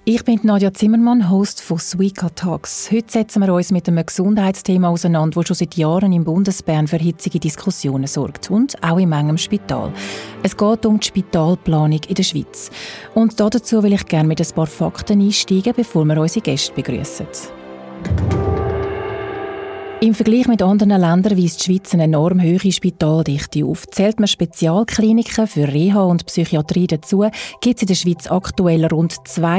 Ich bin Nadja Zimmermann, Host von Suika Talks. Heute setzen wir uns mit einem Gesundheitsthema auseinander, das schon seit Jahren im Bundesbern für hitzige Diskussionen sorgt und auch in manchem Spital. Es geht um die Spitalplanung in der Schweiz. Und dazu will ich gerne mit ein paar Fakten einsteigen, bevor wir unsere Gäste begrüßen. Im Vergleich mit anderen Ländern weist die Schweiz eine enorm hohe Spitaldichte auf. Zählt man Spezialkliniken für Reha und Psychiatrie dazu, gibt es in der Schweiz aktuell rund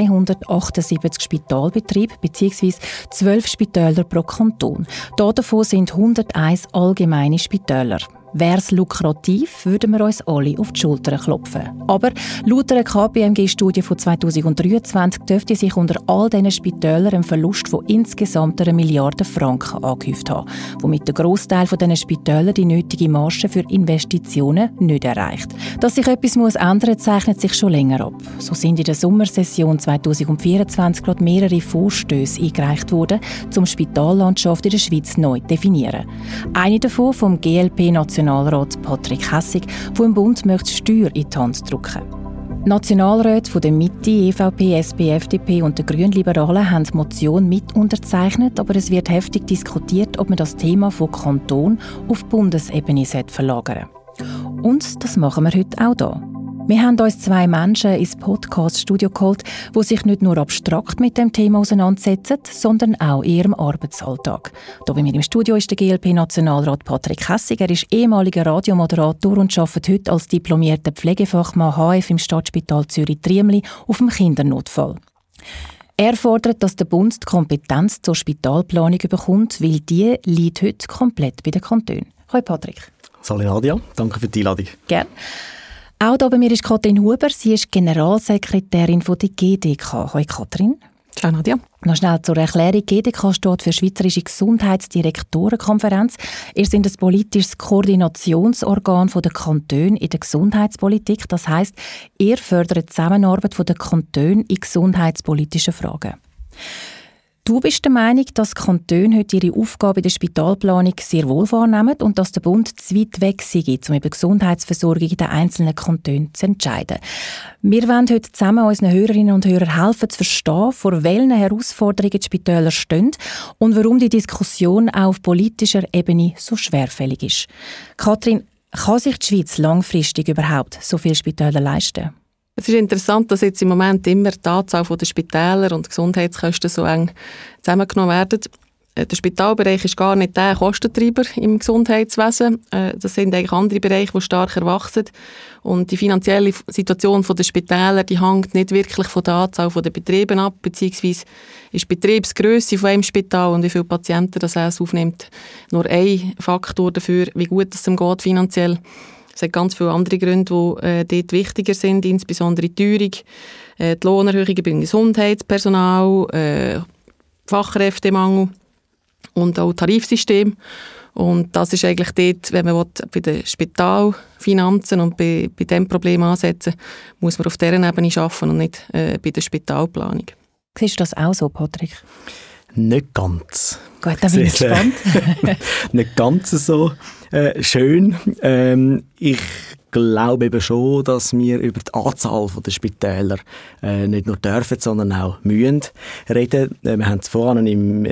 278 Spitalbetriebe bzw. 12 Spitäler pro Kanton. Davon sind 101 allgemeine Spitäler. Wäre es lukrativ, würden wir uns alle auf die Schultern klopfen. Aber laut einer KPMG-Studie von 2023 dürfte sich unter all diesen Spitälern ein Verlust von insgesamt 1 Milliarde Franken angehäuft haben, womit der Grossteil dieser Spitäler die nötige Marge für Investitionen nicht erreicht. Dass sich etwas ändern muss, zeichnet sich schon länger ab. So sind in der Sommersession 2024 gerade mehrere Vorstöße eingereicht worden, um die Spitallandschaft in der Schweiz neu zu definieren. Eine davon vom GLP-Nationalrat Patrick Hässig, der im Bund möchte Steuer in die Hand drücken. Nationalräte von der Mitte, EVP, SP, FDP und der Grünliberalen haben die Motion mit unterzeichnet, aber es wird heftig diskutiert, ob man das Thema von Kanton auf Bundesebene verlagern sollte. Und das machen wir heute auch hier. Wir haben uns 2 Menschen ins Podcast-Studio geholt, die sich nicht nur abstrakt mit dem Thema auseinandersetzen, sondern auch in ihrem Arbeitsalltag. Hier bei mir im Studio ist der GLP-Nationalrat Patrick Hässig. Er ist ehemaliger Radiomoderator und arbeitet heute als diplomierter Pflegefachmann HF im Stadtspital Zürich-Triemli auf dem Kindernotfall. Er fordert, dass der Bund die Kompetenz zur Spitalplanung bekommt, weil die liegt heute komplett bei den Kantonen. Hallo Patrick. Salut Nadia, danke für die Einladung. Gerne. Auch hier bei mir ist Katrin Huber. Sie ist Generalsekretärin der GDK. Hallo Katrin. Ciao Nadia. Noch schnell zur Erklärung. GDK steht für Schweizerische Gesundheitsdirektorenkonferenz. Ihr seid ein politisches Koordinationsorgan der Kantone in der Gesundheitspolitik. Das heisst, ihr fördert die Zusammenarbeit der Kantone in gesundheitspolitischen Fragen. Du bist der Meinung, dass die Kantone heute ihre Aufgabe in der Spitalplanung sehr wohl wahrnehmen und dass der Bund zu weit weg sei, um über die Gesundheitsversorgung in den einzelnen Kantonen zu entscheiden. Wir wollen heute zusammen unseren Hörerinnen und Hörern helfen, zu verstehen, vor welchen Herausforderungen die Spitäler stehen und warum die Diskussion auch auf politischer Ebene so schwerfällig ist. Katrin, kann sich die Schweiz langfristig überhaupt so viele Spitäler leisten? Es ist interessant, dass jetzt im Moment immer die Anzahl der Spitäler und Gesundheitskosten so eng zusammengenommen werden. Der Spitalbereich ist gar nicht der Kostentreiber im Gesundheitswesen. Das sind eigentlich andere Bereiche, die stark wachsen. Und die finanzielle Situation der Spitäler, die hängt nicht wirklich von der Anzahl der Betriebe ab, beziehungsweise ist die Betriebsgrösse von einem Spital und wie viele Patienten das es aufnimmt, nur ein Faktor dafür, wie gut es ihm geht finanziell. Es hat ganz viele andere Gründe, die dort wichtiger sind, insbesondere die Teuerung, die Lohnerhöhungen beim Gesundheitspersonal, Fachkräftemangel und auch Tarifsystem. Und das ist eigentlich dort, wenn man bei den Spitalfinanzen und bei diesem Problem ansetzen, muss man auf dieser Ebene arbeiten und nicht bei der Spitalplanung. Siehst du das auch so, Patrick? Nicht ganz. Gut, da bin ich gespannt. Nicht ganz so schön. Ich glaube eben schon, dass wir über die Anzahl der Spitäler nicht nur dürfen, sondern auch müssen reden. Wir haben es vorhin im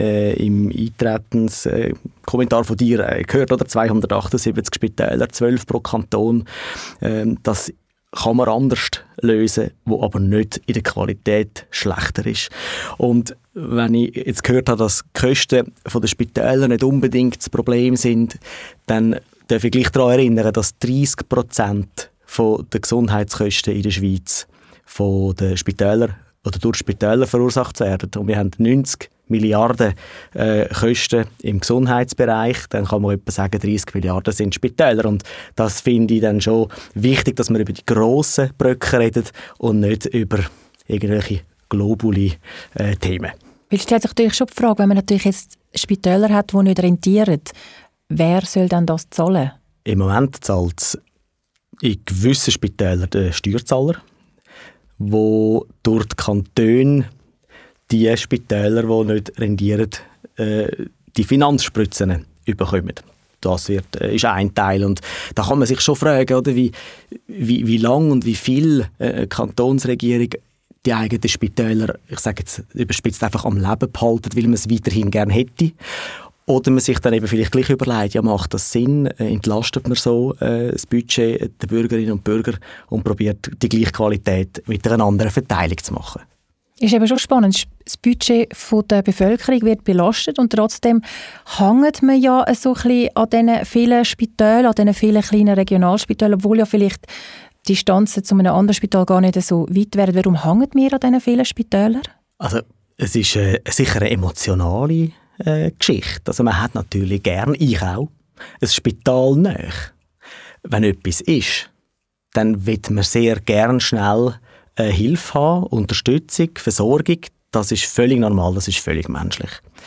Eintretenskommentar von dir gehört, oder? 278 Spitäler, 12 pro Kanton. Das kann man anders lösen, wo aber nicht in der Qualität schlechter ist. Und wenn ich jetzt gehört habe, dass die Kosten der Spitäler nicht unbedingt das Problem sind, dann darf ich gleich daran erinnern, dass 30% der Gesundheitskosten in der Schweiz von den Spitälern oder durch Spitäler verursacht werden. Und wir haben 90 Milliarden Kosten im Gesundheitsbereich, dann kann man etwa sagen, 30 Milliarden sind Spitäler. Und das finde ich dann schon wichtig, dass man über die grossen Brücken redet und nicht über irgendwelche globale Themen. Weil es stellt sich natürlich schon die Frage, wenn man natürlich jetzt Spitäler hat, die nicht rentieren, wer soll dann das zahlen? Im Moment zahlt es in gewissen Spitälern der Steuerzahler, wo durch die Kantone die Spitäler, die nicht rendieren, die Finanzspritzen bekommen. Das ist ein Teil. Und da kann man sich schon fragen, oder, wie lang und wie viel die Kantonsregierung die eigenen Spitäler, ich sage jetzt überspitzt, einfach am Leben behalten, weil man es weiterhin gerne hätte. Oder man sich dann eben vielleicht gleich überlegt, ja, macht das Sinn, entlastet man so das Budget der Bürgerinnen und Bürger und probiert die gleiche Qualität mit einer anderen Verteilung zu machen. Ist eben schon spannend. Das Budget der Bevölkerung wird belastet und trotzdem hängt man ja so ein bisschen an diesen vielen Spitälern, an diesen vielen kleinen Regionalspitälern, obwohl ja vielleicht die Distanzen zu einem anderen Spital gar nicht so weit wären. Warum hängen wir an diesen vielen Spitälern? Also es ist sicher eine emotionale Geschichte. Also man hat natürlich gern, ich auch, ein Spital nahe. Wenn etwas ist, dann will man sehr gern schnell Hilfe haben, Unterstützung, Versorgung. Das ist völlig normal, das ist völlig menschlich.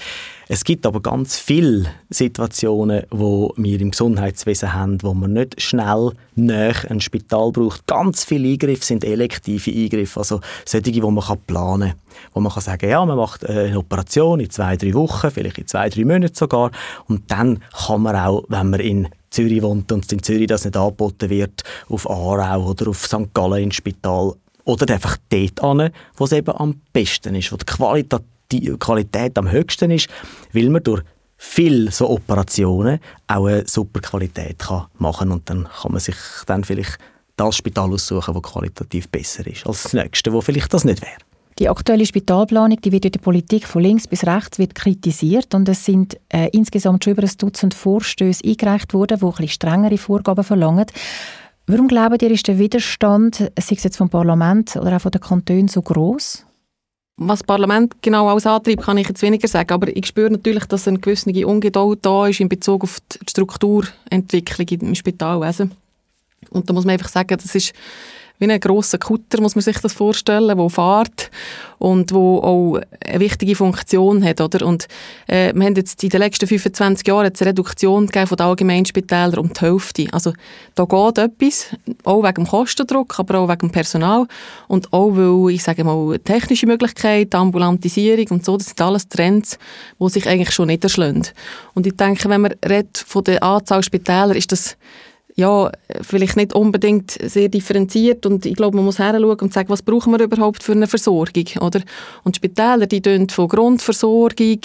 Es gibt aber ganz viele Situationen, wo wir im Gesundheitswesen haben, wo man nicht schnell nahe ein Spital braucht. Ganz viele Eingriffe sind elektive Eingriffe, also solche, wo man planen kann. Wo man kann sagen, ja, man macht eine Operation in 2-3 Wochen, vielleicht in 2-3 Monaten sogar. Und dann kann man auch, wenn man in Zürich wohnt und in Zürich das nicht angeboten wird, auf Aarau oder auf St. Gallen ins Spital oder einfach dort hin, wo es eben am besten ist, wo die Qualität am höchsten ist, weil man durch viele so Operationen auch eine super Qualität machen kann. Und dann kann man sich dann vielleicht das Spital aussuchen, das qualitativ besser ist als das nächste, wo vielleicht das nicht wäre. Die aktuelle Spitalplanung, die wird in der Politik von links bis rechts wird kritisiert und es sind insgesamt schon über ein Dutzend Vorstöße eingereicht worden, die ein bisschen strengere Vorgaben verlangen. Warum glaubt ihr, ist der Widerstand, sei es jetzt vom Parlament oder auch von den Kantonen, so gross? Was das Parlament genau als Antrieb, kann ich jetzt weniger sagen, aber ich spüre natürlich, dass eine gewisse Ungeduld da ist in Bezug auf die Strukturentwicklung im Spitalwesen. Und da muss man einfach sagen, das ist wie ein grosser Kutter, muss man sich das vorstellen, der fährt und wo auch eine wichtige Funktion hat. Oder? Und wir haben jetzt in den letzten 25 Jahren eine Reduktion gegeben von den Allgemeinspitälern um die Hälfte. Also da geht etwas, auch wegen dem Kostendruck, aber auch wegen dem Personal und auch weil, ich sage mal, technische Möglichkeiten, Ambulantisierung und so, das sind alles Trends, die sich eigentlich schon niederschlagen. Und ich denke, wenn man redet von der Anzahl Spitäler, ist das ja, vielleicht nicht unbedingt sehr differenziert und ich glaube, man muss heranschauen und sagen, was brauchen wir überhaupt für eine Versorgung, oder? Und Spitäler, die tun von Grundversorgung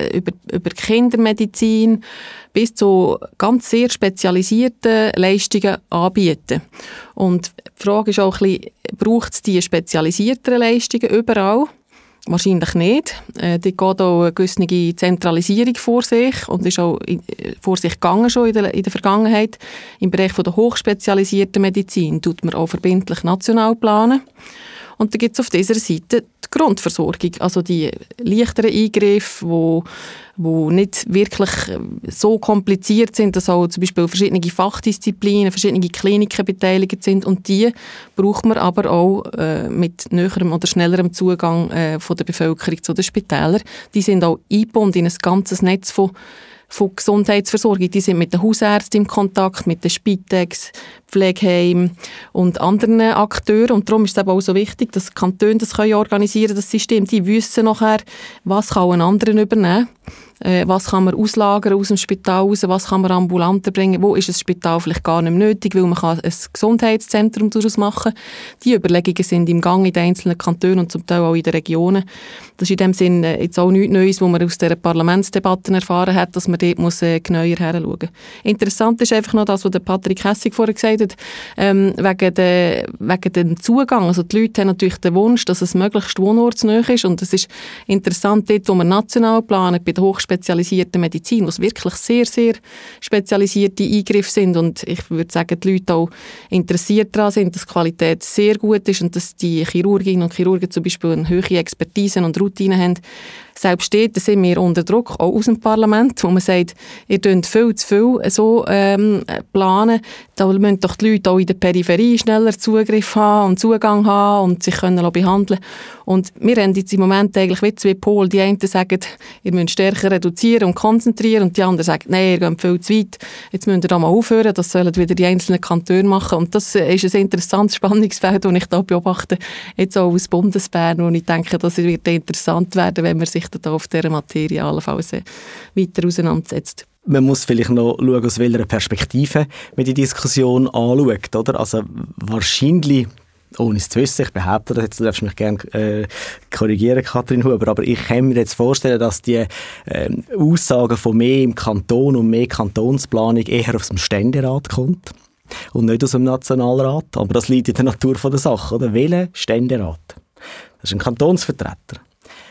über Kindermedizin bis zu ganz sehr spezialisierten Leistungen anbieten. Und die Frage ist auch ein bisschen, braucht es diese spezialisierteren Leistungen überall? Wahrscheinlich nicht. Dort geht auch eine gewisse Zentralisierung vor sich und ist auch vor sich gegangen schon in der Vergangenheit. Im Bereich von der hochspezialisierten Medizin tut man auch verbindlich national planen. Und dann gibt es auf dieser Seite die Grundversorgung, also die leichteren Eingriffe, die nicht wirklich so kompliziert sind, dass auch zum Beispiel verschiedene Fachdisziplinen, verschiedene Kliniken beteiligt sind und die braucht man aber auch mit näherem oder schnellerem Zugang von der Bevölkerung zu den Spitälern. Die sind auch eingebunden in ein ganzes Netz von Gesundheitsversorgung. Die sind mit den Hausärzten im Kontakt, mit den Spitex, Pflegeheimen und anderen Akteuren. Und darum ist es eben auch so wichtig, dass die Kantone das organisieren können, das System. Die wissen nachher, was kann ein anderer übernehmen. Was kann man auslagern aus dem Spital raus, was kann man ambulanter bringen, wo ist das Spital vielleicht gar nicht mehr nötig, weil man kann ein Gesundheitszentrum daraus machen. Die Überlegungen sind im Gang in den einzelnen Kantonen und zum Teil auch in den Regionen. Das ist in dem Sinn jetzt auch nichts Neues, was man aus dieser Parlamentsdebatte erfahren hat, dass man dort muss genauer hinschauen muss. Interessant ist einfach noch das, was der Patrick Hessig vorher gesagt hat, wegen dem Zugang. Also die Leute haben natürlich den Wunsch, dass es möglichst wohnortsnah ist und es ist interessant dort, wo man national planen, bei der hochspezialisierten Medizin, wo es wirklich sehr, sehr spezialisierte Eingriffe sind und ich würde sagen, die Leute auch interessiert daran sind, dass die Qualität sehr gut ist und dass die Chirurginnen und Chirurgen zum Beispiel eine hohe Expertise und Routine haben. Selbst dort sind wir unter Druck, auch aus dem Parlament, wo man sagt, ihr tut viel zu viel so planen. Da müssen doch die Leute auch in der Peripherie schneller Zugriff haben und Zugang haben und sich können behandeln. Und wir haben jetzt im Moment eigentlich wie zwei Pole. Die einen sagen, ihr müsst stärker reduzieren und konzentrieren und die anderen sagen, nein, ihr geht viel zu weit. Jetzt müsst ihr da mal aufhören, das sollen wieder die einzelnen Kantone machen. Und das ist ein interessantes Spannungsfeld, das ich da beobachte, jetzt auch aus Bundesbern, wo ich denke, das wird interessant werden, wenn man sich da auf dieser Materie allenfalls weiter auseinandersetzt. Man muss vielleicht noch schauen, aus welcher Perspektive man die Diskussion anschaut, oder? Also wahrscheinlich ohne es zu wissen, ich behaupte das, jetzt darfst du mich gerne korrigieren, Kathrin Huber, aber ich kann mir jetzt vorstellen, dass die Aussagen von mehr im Kanton und mehr Kantonsplanung eher aus dem Ständerat kommt und nicht aus dem Nationalrat. Aber das liegt in der Natur der Sache, oder? Welcher Ständerat? Das ist ein Kantonsvertreter.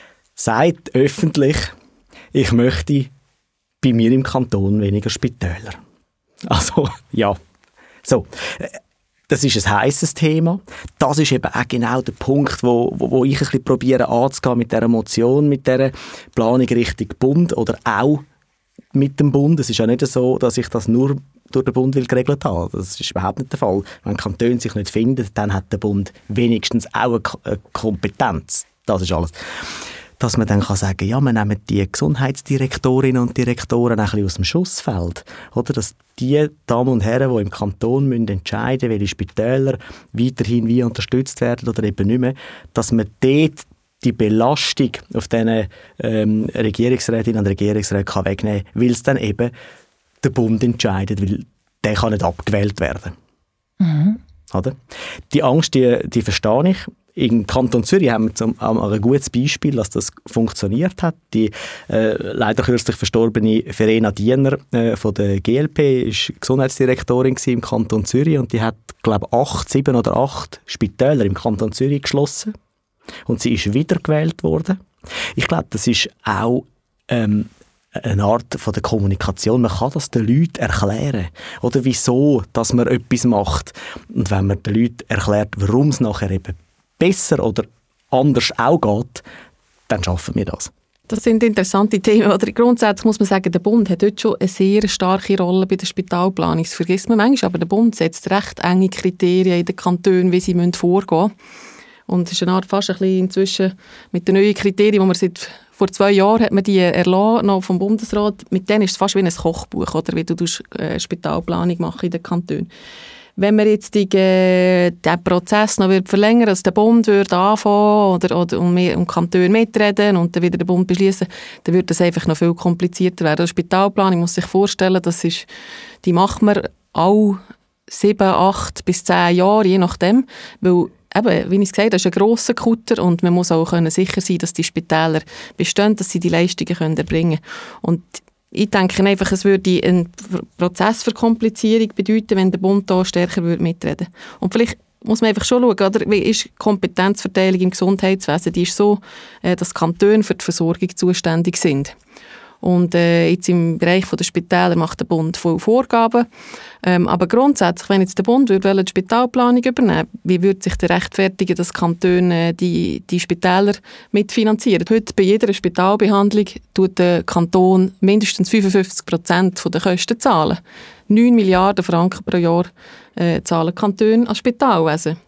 Sagt öffentlich, ich möchte bei mir im Kanton weniger Spitäler. Also, ja. So. Das ist ein heisses Thema. Das ist eben auch genau der Punkt, wo ich ein bisschen probiere anzugehen mit dieser Motion, mit dieser Planung Richtung Bund oder auch mit dem Bund. Es ist ja nicht so, dass ich das nur durch den Bund geregelt habe. Das ist überhaupt nicht der Fall. Wenn Kantone sich nicht finden, dann hat der Bund wenigstens auch eine Kompetenz. Das ist alles. Dass man dann sagen kann, ja, wir nehmen die Gesundheitsdirektorinnen und Direktoren ein bisschen aus dem Schussfeld. Oder? Dass die Damen und Herren, die im Kanton entscheiden müssen, welche Spitäler weiterhin wie unterstützt werden oder eben nicht mehr, dass man dort die Belastung auf diesen Regierungsrätinnen und Regierungsräten wegnehmen kann, weil es dann eben der Bund entscheidet, weil der kann nicht abgewählt werden. Mhm. Oder? Die Angst, die verstehe ich. Im Kanton Zürich haben wir ein gutes Beispiel, dass das funktioniert hat. Die leider kürzlich verstorbene Verena Diener von der GLP war Gesundheitsdirektorin im Kanton Zürich und die hat, glaube ich, 7 oder 8 Spitäler im Kanton Zürich geschlossen. Und sie ist wiedergewählt worden. Ich glaube, das ist auch eine Art von der Kommunikation. Man kann das den Leuten erklären. Oder wieso, dass man etwas macht. Und wenn man den Leuten erklärt, warum es nachher eben besser oder anders auch geht, dann schaffen wir das. Das sind interessante Themen. Oder grundsätzlich muss man sagen, der Bund hat heute schon eine sehr starke Rolle bei der Spitalplanung. Das vergisst man manchmal, aber der Bund setzt recht enge Kriterien in den Kantonen, wie sie vorgehen müssen. Und es ist eine Art fast ein bisschen inzwischen mit den neuen Kriterien, die man vor 2 Jahren hat man die erlassen, noch vom Bundesrat. Mit denen ist es fast wie ein Kochbuch, oder wie du Spitalplanung machen in den Kantonen. Wenn man jetzt diesen Prozess noch verlängern, dass der Bund würde anfangen oder um Kantone mitreden und dann wieder der Bund beschließen, dann würde das einfach noch viel komplizierter werden. Die Spitalplanung muss sich vorstellen, die macht man alle 7, 8 bis 10 Jahre, je nachdem, weil eben, wie ich gesagt habe, das ist ein grosser Kutter und man muss auch sicher sein, dass die Spitäler bestehen, dass sie die Leistungen erbringen können. Und ich denke einfach, es würde einen Prozess für Komplizierung bedeuten, wenn der Bund da stärker mitreden würde. Und vielleicht muss man einfach schon schauen, oder? Wie ist die Kompetenzverteilung im Gesundheitswesen? Die ist so, dass Kantone für die Versorgung zuständig sind. Und jetzt im Bereich der Spitäler macht der Bund voll Vorgaben. Aber grundsätzlich, wenn jetzt der Bund die Spitalplanung übernehmen, wie würde sich der rechtfertigen, dass Kantone die Spitäler mitfinanzieren? Heute bei jeder Spitalbehandlung tut der Kanton mindestens 55% der Kosten zahlen. 9 Milliarden Franken pro Jahr zahlen Kantone als Spitalwesen.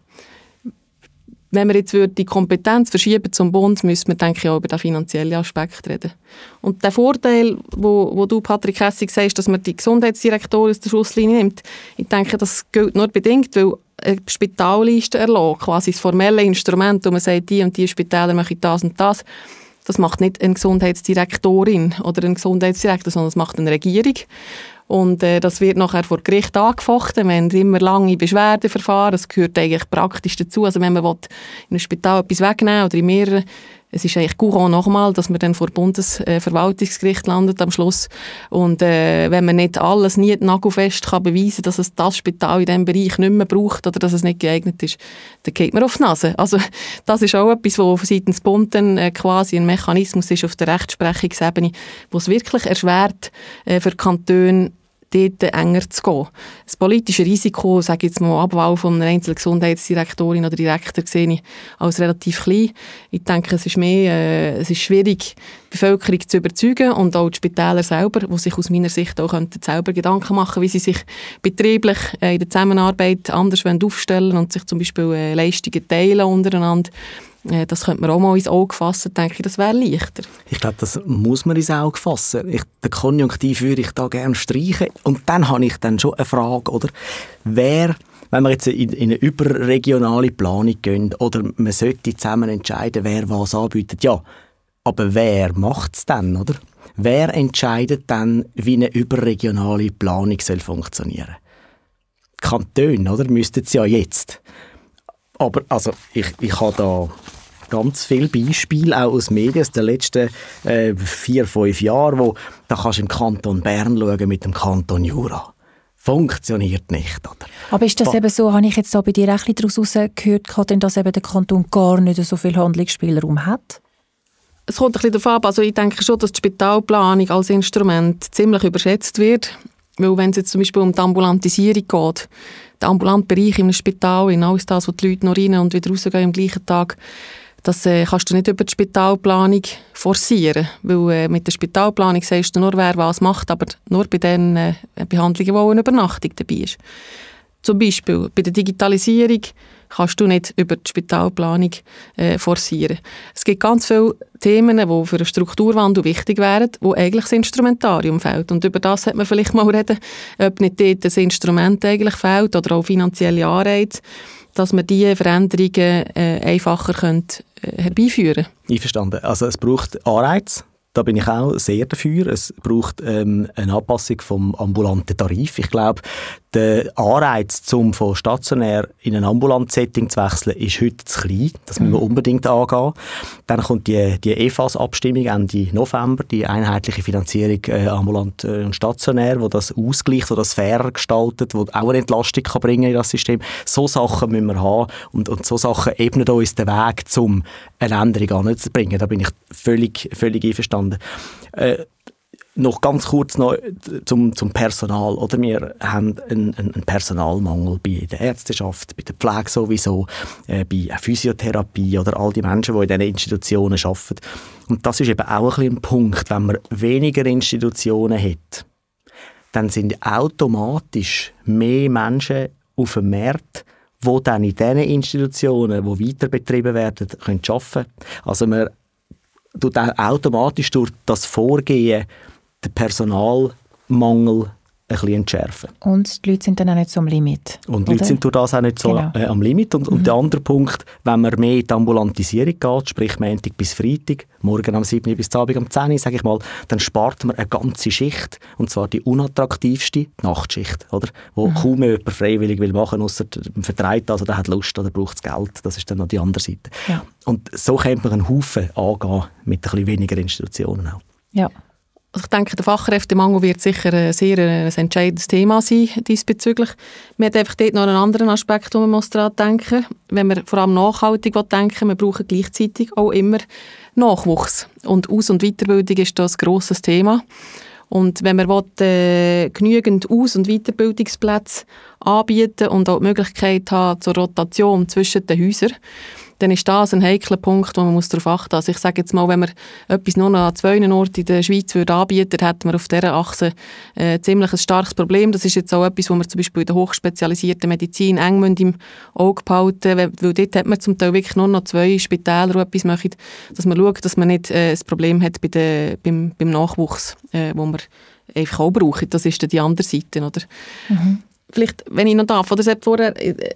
Wenn wir jetzt die Kompetenz verschieben zum Bund, müssen wir, denke ich, auch über den finanziellen Aspekt reden. Und der Vorteil, wo du, Patrick Hessig, sagst, dass man die Gesundheitsdirektorin aus der Schusslinie nimmt, ich denke, das gilt nur bedingt, weil eine Spitalliste erlassen, quasi das formelle Instrument, wo man sagt, die und die Spitäler machen das und das, das macht nicht eine Gesundheitsdirektorin oder ein Gesundheitsdirektor, sondern das macht eine Regierung. Und das wird nachher vor Gericht angefochten. Wir haben immer lange Beschwerdeverfahren. Das gehört eigentlich praktisch dazu. Also wenn man in einem Spital etwas wegnehmen oder in mehreren, es ist eigentlich courant nochmal, dass man dann vor Bundesverwaltungsgericht landet am Schluss. Und wenn man nicht alles nagelfest kann beweisen, dass es das Spital in diesem Bereich nicht mehr braucht oder dass es nicht geeignet ist, dann geht man auf die Nase. Also das ist auch etwas, wo seitens Bund dann quasi ein Mechanismus ist auf der Rechtsprechungsebene, wo es wirklich erschwert für Kantone, dort enger zu gehen. Das politische Risiko, sage ich jetzt mal, Abwahl von einer einzelnen Gesundheitsdirektorin oder Direktor, sehe ich als relativ klein. Ich denke, es ist schwierig, die Bevölkerung zu überzeugen und auch die Spitäler selber, die sich aus meiner Sicht auch selber Gedanken machen können, wie sie sich betrieblich in der Zusammenarbeit anders aufstellen und sich zum Beispiel Leistungen teilen untereinander. Das könnte man auch mal ins Auge fassen, denke ich, das wäre leichter. Ich glaube, das muss man ins Auge fassen. Den Konjunktiv würde ich da gerne streichen. Und dann habe ich dann schon eine Frage, oder? Wenn wir jetzt in eine überregionale Planung gehen oder man sollte zusammen entscheiden, wer was anbietet, ja, aber wer macht es dann, oder? Wer entscheidet dann, wie eine überregionale Planung soll funktionieren? Die Kantone, oder? Müssten es ja jetzt. Aber also ich habe da ganz viele Beispiele, auch aus Medien, aus den letzten 4-5 Jahren, wo da kannst du im Kanton Bern schauen mit dem Kanton Jura. Funktioniert nicht, oder? Aber ist das eben so, habe ich jetzt da bei dir ein bisschen daraus herausgehört, Katrin, dass eben der Kanton gar nicht so viel Handlungsspielraum hat? Es kommt ein bisschen darauf ab. Also ich denke schon, dass die Spitalplanung als Instrument ziemlich überschätzt wird. Weil wenn es jetzt zum Beispiel um die Ambulantisierung geht, der ambulante Bereich in einem Spital, in alles das, wo die Leute noch rein und wieder rausgehen am gleichen Tag, das kannst du nicht über die Spitalplanung forcieren. Weil mit der Spitalplanung sagst du nur, wer was macht, aber nur bei den Behandlungen, wo eine Übernachtung dabei ist. Zum Beispiel bei der Digitalisierung kannst du nicht über die Spitalplanung forcieren. Es gibt ganz viele Themen, die für einen Strukturwandel wichtig wären, wo eigentlich das Instrumentarium fehlt. Und über das sollte man vielleicht mal reden, ob nicht dort das Instrument eigentlich fehlt oder auch finanzielle Anreize, dass man diese Veränderungen einfacher herbeiführen können. Einverstanden. Also es braucht Anreize. Da bin ich auch sehr dafür. Es braucht eine Anpassung vom ambulanten Tarif. Ich glaube, der Anreiz, von stationär in ein ambulantes Setting zu wechseln, ist heute zu klein. Das müssen wir unbedingt angehen. Dann kommt die EFAS-Abstimmung Ende November, die einheitliche Finanzierung ambulant und stationär, wo das ausgleicht, wo das fairer gestaltet, wo auch eine Entlastung kann bringen in das System. So Sachen müssen wir haben und so Sachen ebnen uns den Weg, um eine Änderung anzubringen. Da bin ich völlig einverstanden. Noch ganz kurz zum Personal. Oder? Wir haben einen Personalmangel bei der Ärzteschaft, bei der Pflege sowieso, bei Physiotherapie oder all die Menschen, die in diesen Institutionen arbeiten. Und das ist eben auch ein bisschen ein Punkt. Wenn man weniger Institutionen hat, dann sind automatisch mehr Menschen auf dem Markt, die dann in diesen Institutionen, die weiter betrieben werden, arbeiten können. Also man tut automatisch durch das Vorgehen den Personalmangel ein bisschen entschärfen. Und die Leute sind dann auch nicht so am Limit. Und die Leute sind durch das auch nicht so am Limit. Und der andere Punkt, wenn man mehr in die Ambulantisierung geht, sprich Montag bis Freitag, morgen am 7 bis Abend am 10, sage ich mal, dann spart man eine ganze Schicht, und zwar die unattraktivste, die Nachtschicht, oder? Wo kaum mehr jemand freiwillig will machen, ausser man vertreibt das, oder hat Lust oder braucht das Geld. Das ist dann noch die andere Seite. Ja. Und so könnte man einen Haufen angehen mit ein bisschen weniger Institutionen auch. Ja. Also ich denke, der Fachkräftemangel wird sicher ein entscheidendes Thema sein diesbezüglich. Wir haben einfach dort noch einen anderen Aspekt, wo man daran denken muss. Wenn wir vor allem nachhaltig denken, wir brauchen gleichzeitig auch immer Nachwuchs. Und Aus- und Weiterbildung ist das ein grosses Thema. Und wenn wir genügend Aus- und Weiterbildungsplätze anbieten und auch die Möglichkeit haben zur Rotation zwischen den Häusern, dann ist das ein heikler Punkt, wo man darauf achten muss. Also ich sage jetzt mal, wenn wir etwas nur noch an 2 Orten in der Schweiz anbieten würde, hätten wir auf dieser Achse ziemlich ein starkes Problem. Das ist jetzt auch etwas, wo wir zum Beispiel in der hochspezialisierten Medizin eng im Auge behalten müssen, weil dort hat man zum Teil wirklich nur noch 2 Spitäler, die etwas machen, dass man schaut, dass man nicht ein Problem hat beim Nachwuchs, wo man einfach auch braucht. Das ist dann die andere Seite, oder? Vielleicht, wenn ich noch darf, oder es hat vorher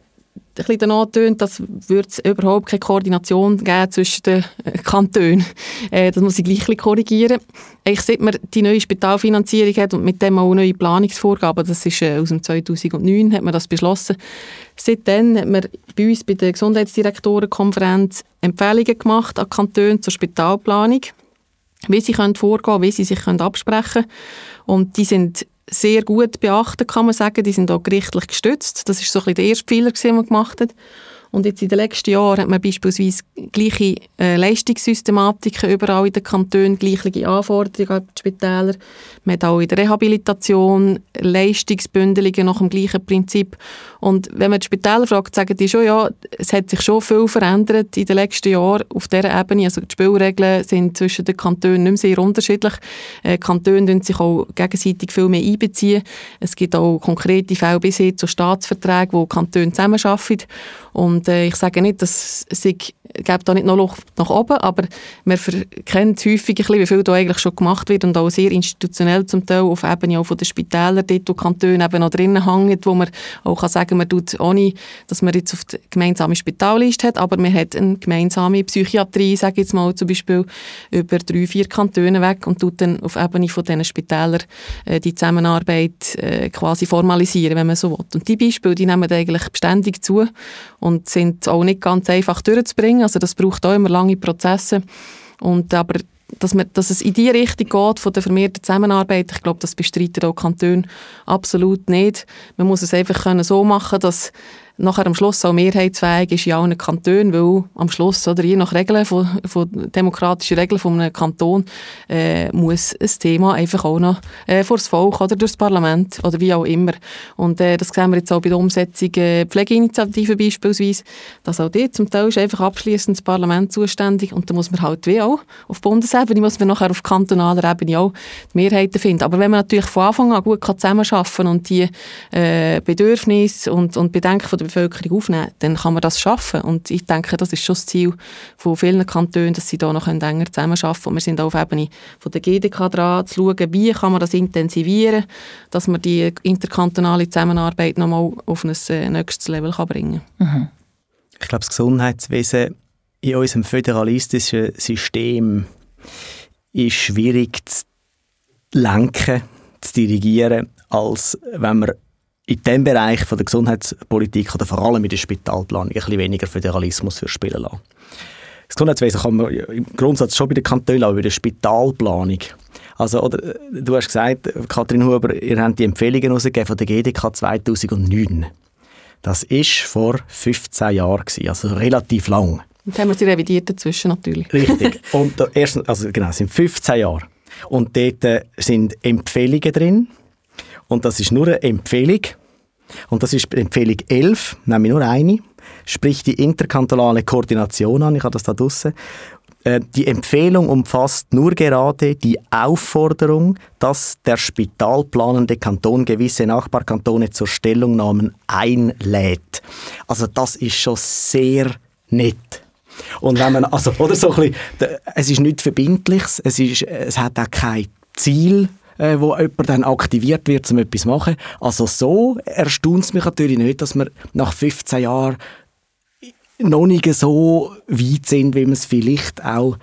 ein bisschen danach tönt, dass würde es überhaupt keine Koordination geben zwischen den Kantonen. Das muss ich gleich korrigieren. Eigentlich seit man die neue Spitalfinanzierung hat und mit dem auch neue Planungsvorgaben, das ist aus dem 2009, hat man das beschlossen. Seitdem hat man bei uns bei der Gesundheitsdirektorenkonferenz Empfehlungen gemacht an Kantone zur Spitalplanung, wie sie vorgehen können, wie sie sich absprechen können. Und die sind sehr gut beachtet, kann man sagen. Die sind auch gerichtlich gestützt. Das war so ein bisschen der erste Fehler, den man gemacht hat. Und jetzt in den letzten Jahren hat man beispielsweise gleiche Leistungssystematiken überall in den Kantonen, gleiche Anforderungen an die Spitäler. Man hat auch in der Rehabilitation Leistungsbündelungen nach dem gleichen Prinzip. Und wenn man die Spitäler fragt, sagen die schon, ja, es hat sich schon viel verändert in den letzten Jahren auf dieser Ebene. Also die Spielregeln sind zwischen den Kantonen nicht mehr sehr unterschiedlich. Kantone entziehen sich auch gegenseitig viel mehr einbeziehen. Es gibt auch konkrete Fälle bisher zu Staatsverträgen, wo Kantone zusammenarbeiten. Und ich sage nicht, dass es gibt da nicht noch Luft nach oben, aber man verkennt häufig ein bisschen, wie viel da eigentlich schon gemacht wird und auch sehr institutionell zum Teil auf Ebene auch von den Spitälern, dort wo Kantone eben noch drinnen hängen, wo man auch kann sagen, man tut ohne, dass man jetzt auf die gemeinsame Spitalliste hat, aber man hat eine gemeinsame Psychiatrie, sage ich jetzt mal zum Beispiel, über 3-4 Kantone weg und tut dann auf Ebene von diesen Spitälern die Zusammenarbeit quasi formalisieren, wenn man so will. Und die Beispiele, die nehmen eigentlich beständig zu und sind auch nicht ganz einfach durchzubringen. Also das braucht auch immer lange Prozesse. Aber dass es in die Richtung geht von der vermehrten Zusammenarbeit, ich glaube, das bestreiten auch Kantone absolut nicht. Man muss es einfach so machen, dass nachher am Schluss auch mehrheitsfähig ist in allen Kantonen, weil am Schluss, oder je nach Regeln von demokratischen Regeln von einem Kanton, muss ein Thema einfach auch noch vor das Volk oder durch das Parlament oder wie auch immer. Und das sehen wir jetzt auch bei der Umsetzung Pflegeinitiative beispielsweise, dass auch dort zum Teil ist einfach abschliessend das Parlament zuständig und da muss man halt wie auch auf Bundesebene, muss man nachher auf kantonaler Ebene auch die Mehrheiten finden. Aber wenn man natürlich von Anfang an gut zusammenarbeiten kann und die Bedürfnisse und Bedenken von der Bevölkerung aufnehmen, dann kann man das schaffen. Und ich denke, das ist schon das Ziel von vielen Kantonen, dass sie da noch enger zusammenarbeiten können. Und wir sind auch auf Ebene von der GDK dran, zu schauen, wie kann man das intensivieren, dass man die interkantonale Zusammenarbeit noch mal auf ein nächstes Level bringen kann. Ich glaube, das Gesundheitswesen in unserem föderalistischen System ist schwierig zu lenken, zu dirigieren, als wenn man in diesem Bereich von der Gesundheitspolitik oder vor allem in der Spitalplanung ein bisschen weniger Föderalismus für spielen lassen. Das Gesundheitswesen kann man im Grundsatz schon bei den Kantonen, aber bei der Spitalplanung. Also, oder, du hast gesagt, Kathrin Huber, ihr habt die Empfehlungen herausgegeben von der GDK 2009. Das war vor 15 Jahren, also relativ lang. Und haben wir sie revidiert dazwischen natürlich. Richtig. Und es sind 15 Jahre. Und dort sind Empfehlungen drin. Und das ist nur eine Empfehlung. Und das ist Empfehlung 11, nehme ich nur eine. Sprich die interkantonale Koordination an. Ich habe das da draussen. Die Empfehlung umfasst nur gerade die Aufforderung, dass der spitalplanende Kanton gewisse Nachbarkantone zur Stellungnahme einlädt. Also das ist schon sehr nett. Und wenn man, also, oder so ein bisschen, es ist nichts Verbindliches, es hat auch kein Ziel, wo jemand dann aktiviert wird, um etwas zu machen. Also so erstaunt es mich natürlich nicht, dass wir nach 15 Jahren noch nicht so weit sind, wie man es vielleicht auch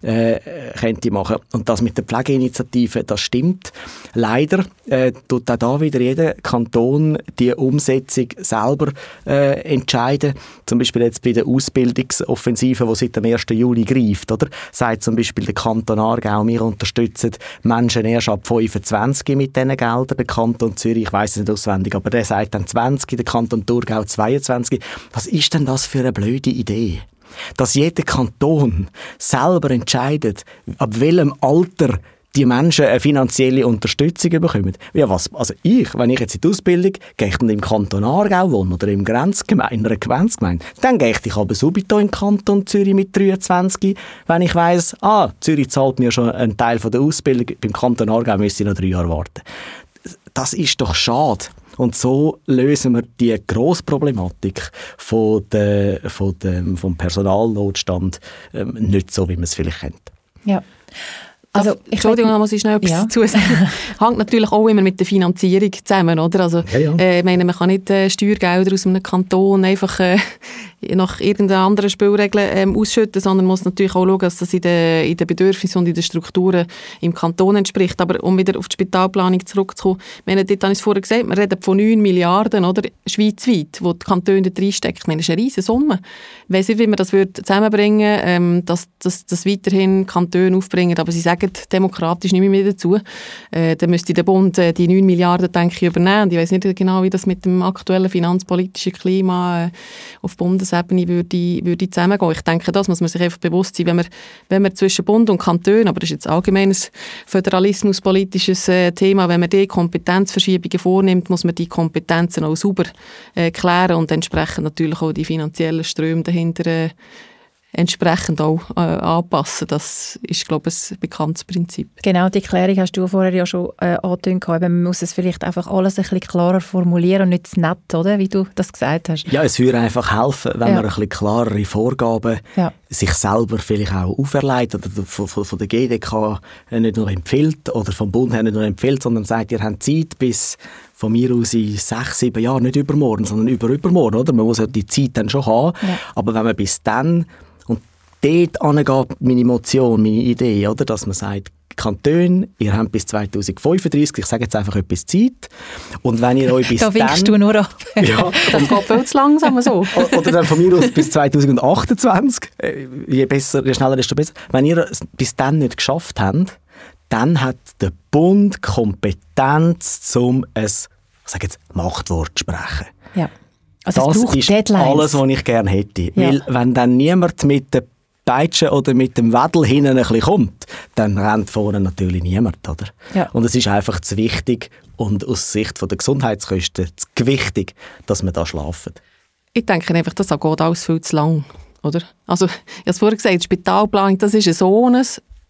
könnte machen. Und das mit der Pflegeinitiative, das stimmt. Leider tut auch da wieder jeder Kanton die Umsetzung selber entscheiden. Zum Beispiel jetzt bei der Ausbildungsoffensive, die seit dem 1. Juli greift. Oder? Sagt zum Beispiel der Kanton Aargau, wir unterstützen Menschen erst ab 25 mit diesen Geldern. Der Kanton Zürich, ich weiss es nicht auswendig, aber der sagt dann 20, der Kanton Thurgau 22. Was ist denn das für eine blöde Idee? Dass jeder Kanton selber entscheidet, ab welchem Alter die Menschen eine finanzielle Unterstützung bekommen. Ja, was? Also wenn ich jetzt in die Ausbildung gehe, ich dann im Kanton Aargau wohne oder in einer Grenzgemeinde, dann gehe ich aber subito in den Kanton Zürich mit 23, wenn ich weiss, Zürich zahlt mir schon einen Teil von der Ausbildung, beim Kanton Aargau müsste ich noch 3 Jahre warten. Das ist doch schade. Und so lösen wir die grosse Problematik vom Personalnotstand nicht so, wie man es vielleicht kennt. Ja. Also, Entschuldigung, da muss ich schnell etwas dazu sagen. Hängt natürlich auch immer mit der Finanzierung zusammen, oder? Also, ich meine, man kann nicht Steuergelder aus einem Kanton einfach nach irgendeinen anderen Spielregeln ausschütten, sondern muss natürlich auch schauen, dass das in den Bedürfnissen und in den Strukturen im Kanton entspricht. Aber um wieder auf die Spitalplanung zurückzukommen, dort habe ich es vorher gesagt, wir reden von 9 Milliarden, oder? Schweizweit, wo die Kantone da reinstecken. Ich meine, das ist eine riesen Summe. Ich weiss nicht, wie man das zusammenbringen würde, dass das weiterhin Kantone aufbringen, aber sie sagen demokratisch nicht mehr dazu. Dann müsste der Bund die 9 Milliarden, denke ich, übernehmen. Und ich weiss nicht genau, wie das mit dem aktuellen finanzpolitischen Klima auf Bundesebene würde zusammengehen. Ich denke, das muss man sich einfach bewusst sein, wenn wir zwischen Bund und Kanton, aber das ist jetzt allgemein ein föderalismuspolitisches Thema, wenn man die Kompetenzverschiebungen vornimmt, muss man die Kompetenzen auch sauber klären und entsprechend natürlich auch die finanziellen Ströme dahinter entsprechend auch anpassen. Das ist, glaube ich, ein bekanntes Prinzip. Genau, die Erklärung hast du vorher ja schon angetönt. Man muss es vielleicht einfach alles ein bisschen klarer formulieren und nicht zu nett, oder? Wie du das gesagt hast. Ja, es würde einfach helfen, wenn man ein bisschen klarere Vorgaben sich selber vielleicht auch auferlegt oder von der GDK nicht nur empfiehlt oder vom Bund her nicht nur empfiehlt, sondern sagt, ihr habt Zeit bis von mir aus in 6, 7 Jahren, nicht übermorgen, sondern übermorgen, oder? Man muss ja die Zeit dann schon haben, aber wenn man bis dann, und dort angeht meine Motion, meine Idee, oder? Dass man sagt, Kantone, ihr habt bis 2035, ich sage jetzt einfach etwas Zeit, und wenn ihr euch bis da winkst du nur ab. Ja, das geht viel zu langsam so. Oder dann von mir aus bis 2028, je schneller, desto besser. Wenn ihr es bis dann nicht geschafft habt, dann hat der Bund Kompetenz, um ein, ich sage jetzt, Machtwort zu sprechen. Ja. Also das es braucht ist Deadlines. Alles, was ich gerne hätte. Ja. Weil wenn dann niemand mit der Peitsche oder mit dem Wedel hinten ein bisschen kommt, dann rennt vorne natürlich niemand. Oder? Ja. Und es ist einfach zu wichtig und aus Sicht der Gesundheitskosten zu gewichtig, dass wir da schlafen. Ich denke einfach, das geht alles viel zu lang. Oder? Also, ich habe es vorher gesagt, Spitalplanung, das ist so ein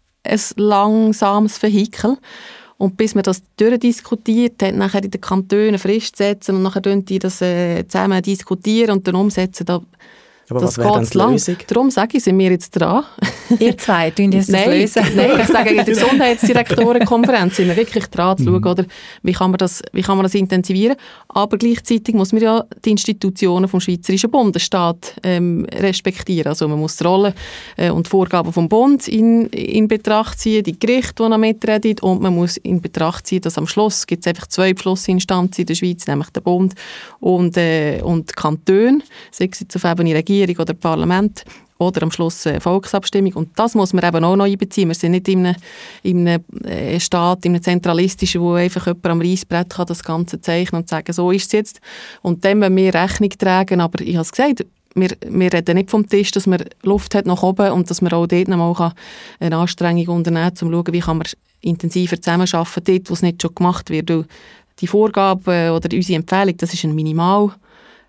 langsames Vehikel. Und bis man das durchdiskutiert hat, nachher in den Kantonen Frist setzen und nachher die das zusammen diskutieren und dann umsetzen, aber das was wäre dann die Lösung? Darum sage ich, sind wir jetzt dran. Ihr zwei, tun das lösen? Nein, ich sage, in der Gesundheitsdirektorenkonferenz sind wir wirklich dran zu schauen, oder, wie kann man das intensivieren. Aber gleichzeitig muss man ja die Institutionen vom Schweizerischen Bundesstaat respektieren. Also man muss die Rolle und die Vorgaben vom Bund in Betracht ziehen, die Gerichte, die noch mitreden, und man muss in Betracht ziehen, dass am Schluss gibt es einfach 2 Beschlussinstanzen in der Schweiz, nämlich der Bund und die Kantone, sei es jetzt auf Ebene Regierung oder Parlament oder am Schluss eine Volksabstimmung. Und das muss man eben auch noch einbeziehen. Wir sind nicht in einem Staat, in einem zentralistischen, wo einfach jemand am Reissbrett kann das Ganze zeichnen und sagen, so ist es jetzt. Und dem müssen wir Rechnung tragen. Aber ich habe es gesagt, wir reden nicht vom Tisch, dass man Luft hat nach oben und dass man auch dort noch mal eine Anstrengung unternehmen kann, um zu schauen, wie kann man intensiver zusammenarbeiten, dort, wo es nicht schon gemacht wird. Und die Vorgabe oder unsere Empfehlung, das ist ein Minimalempfehlung,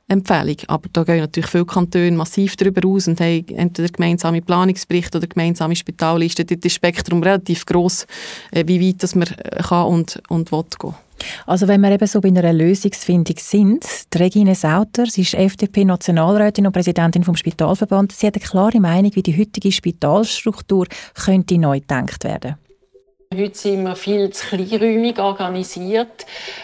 aber da gehen natürlich viele Kantone massiv darüber aus und haben entweder gemeinsame Planungsberichte oder gemeinsame Spitallisten. Dort ist das Spektrum relativ gross, wie weit das man kann und will gehen. Also wenn wir eben so bei einer Lösungsfindung sind, die Regine Sauter, sie ist FDP-Nationalrätin und Präsidentin vom Spitalverband, sie hat eine klare Meinung, wie die heutige Spitalstruktur könnte neu gedacht werden. Heute sind wir viel zu kleinräumig organisiert.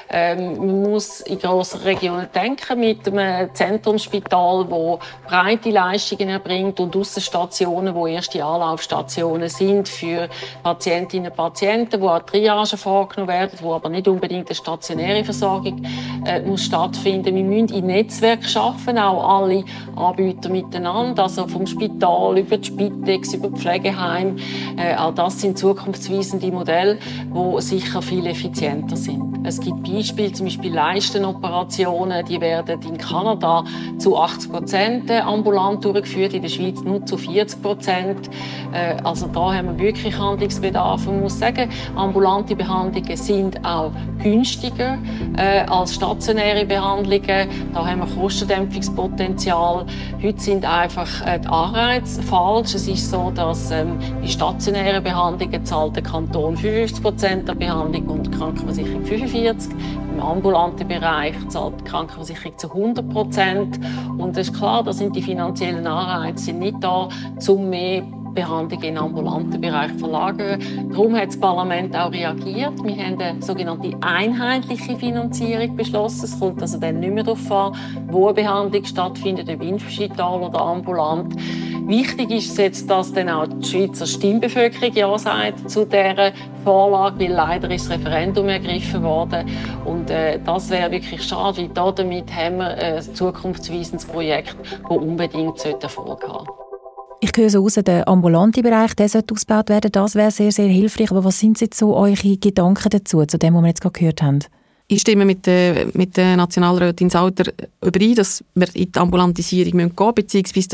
Man muss in grossen Regionen denken, mit einem Zentrumsspital, das breite Leistungen erbringt, und Aussenstationen, die erste Anlaufstationen sind für Patientinnen und Patienten, wo auch Triagen vorgenommen werden, wo aber nicht unbedingt eine stationäre Versorgung muss stattfinden. Wir müssen in Netzwerk schaffen, auch alle Anbieter miteinander, also vom Spital über die Spitex, über die Pflegeheim. Auch das sind zukunftsweisende Modelle, die sicher viel effizienter sind. Es gibt Beispiele, zum Beispiel Leistenoperationen, die werden in Kanada zu 80% ambulant durchgeführt, in der Schweiz nur zu 40%. Also da haben wir wirklich Handlungsbedarf. Man muss sagen, ambulante Behandlungen sind auch günstiger als stationäre Behandlungen. Da haben wir Kostendämpfungspotenzial. Heute sind einfach die Anreize falsch. Es ist so, dass die stationären Behandlungen zahlt der Kanton 50% der Behandlung und die Krankenversicherung 45%. Im ambulanten Bereich zahlt die Krankenversicherung zu 100%. Und es ist klar, da sind die finanziellen Anreize nicht da, um mehr Behandlungen in den ambulanten Bereich zu verlagern. Darum hat das Parlament auch reagiert. Wir haben eine sogenannte einheitliche Finanzierung beschlossen. Es kommt also dann nicht mehr darauf an, wo eine Behandlung stattfindet, ob im Spital oder ambulant. Wichtig ist jetzt, dass dann auch die Schweizer Stimmbevölkerung ja sagt zu dieser Vorlage, weil leider ist das Referendum ergriffen worden. Und das wäre wirklich schade, weil damit haben wir ein zukunftsweisendes Projekt, das unbedingt Erfolg haben sollte. Ich höre so raus, der ambulante Bereich, der sollte ausgebaut werden. Das wäre sehr, sehr hilfreich. Aber was sind jetzt so eure Gedanken dazu, zu dem, was wir jetzt gerade gehört haben? Ich stimme mit der Nationalrätin Sauter überein, dass wir in die Ambulantisierung gehen müssen, beziehungsweise das ist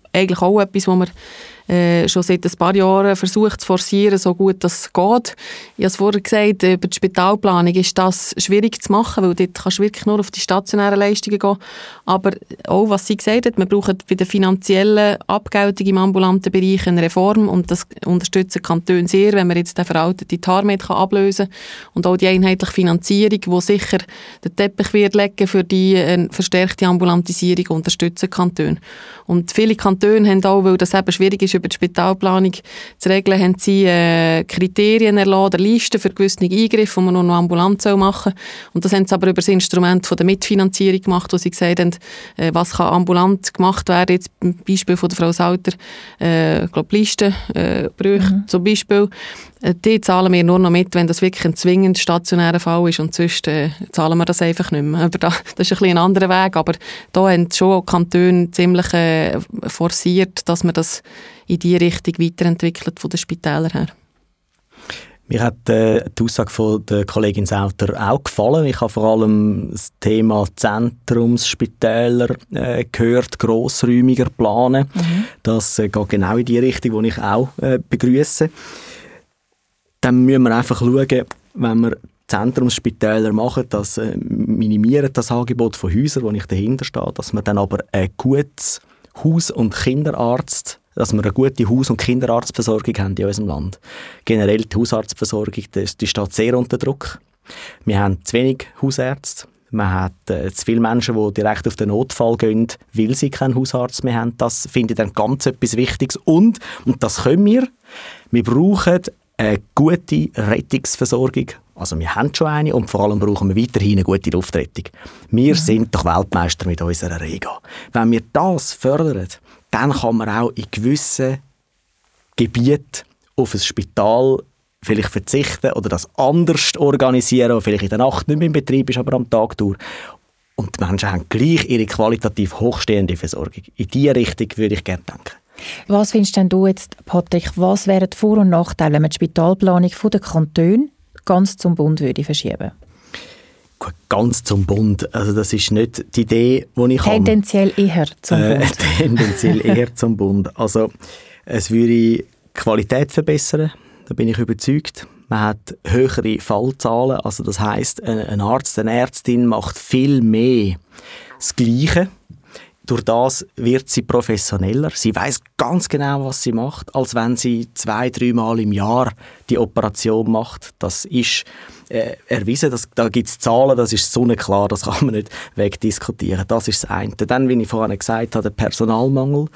eigentlich auch etwas, wo man schon seit ein paar Jahren versucht zu forcieren, so gut das geht. Ich habe es vorher gesagt, über die Spitalplanung ist das schwierig zu machen, weil dort kannst du wirklich nur auf die stationären Leistungen gehen. Aber auch, was sie gesagt hat, wir brauchen bei der finanziellen Abgeltung im ambulanten Bereich eine Reform und das unterstützen Kantone sehr, wenn man jetzt den veralteten TARMED ablösen kann. Und auch die einheitliche Finanzierung, die sicher den Teppich wird legen für die verstärkte Ambulantisierung, unterstützen Kantone. Und viele Kantone haben auch, weil das eben schwierig ist, über die Spitalplanung zu regeln, haben sie Kriterien erlassen, oder Listen für gewisse Eingriffe, die man nur noch ambulant machen soll. Und das haben sie aber über das Instrument von der Mitfinanzierung gemacht, wo sie gesagt haben, was kann ambulant gemacht werden. Jetzt beim Beispiel von der Frau Sauter, ich glaube Listenbrüche zum Beispiel. Die zahlen wir nur noch mit, wenn das wirklich ein zwingend stationärer Fall ist und sonst zahlen wir das einfach nicht mehr. Aber das ist ein bisschen ein anderer Weg, aber da haben schon Kantone ziemlich forciert, dass man das in die Richtung weiterentwickelt von den Spitälern her. Mir hat die Aussage von der Kollegin Sauter auch gefallen. Ich habe vor allem das Thema Zentrumsspitäler gehört, grossräumiger planen. Das geht genau in die Richtung, die ich auch begrüße. Dann müssen wir einfach schauen, wenn wir Zentrumsspitäler machen, das minimieren das Angebot von Häusern, wo ich dahinter stehe, dass wir dann aber ein gutes Haus- und Kinderarzt, dass wir eine gute Haus- und Kinderarztversorgung haben in unserem Land. Generell die Hausarztversorgung, die steht sehr unter Druck. Wir haben zu wenig Hausärzte. Man hat zu viele Menschen, die direkt auf den Notfall gehen, weil sie keinen Hausarzt mehr haben. Das finde ich dann ganz etwas Wichtiges. Und das können wir brauchen eine gute Rettungsversorgung. Also wir haben schon eine und vor allem brauchen wir weiterhin eine gute Luftrettung. Wir sind doch Weltmeister mit unserer Rega. Wenn wir das fördern, dann kann man auch in gewissen Gebieten auf ein Spital vielleicht verzichten oder das anders organisieren, was vielleicht in der Nacht nicht mehr im Betrieb ist, aber am Tag durch. Und die Menschen haben gleich ihre qualitativ hochstehende Versorgung. In diese Richtung würde ich gerne denken. Was findest denn du jetzt, Patrick, was wären die Vor- und Nachteile, wenn man die Spitalplanung der Kantone ganz zum Bund würde verschieben? Gut, ganz zum Bund. Also das ist nicht die Idee, die ich habe. Tendenziell eher zum Bund. Tendenziell eher zum Bund. Also es würde die Qualität verbessern, da bin ich überzeugt. Man hat höhere Fallzahlen, also das heisst, ein Arzt, eine Ärztin macht viel mehr das Gleiche. Durch das wird sie professioneller. Sie weiß ganz genau, was sie macht, als wenn sie 2-3 Mal im Jahr die Operation macht. Das ist erwiesen, da gibt es Zahlen, das ist sonnenklar, das kann man nicht wegdiskutieren. Das ist das eine. Dann, wie ich vorhin gesagt habe, der Personalmangel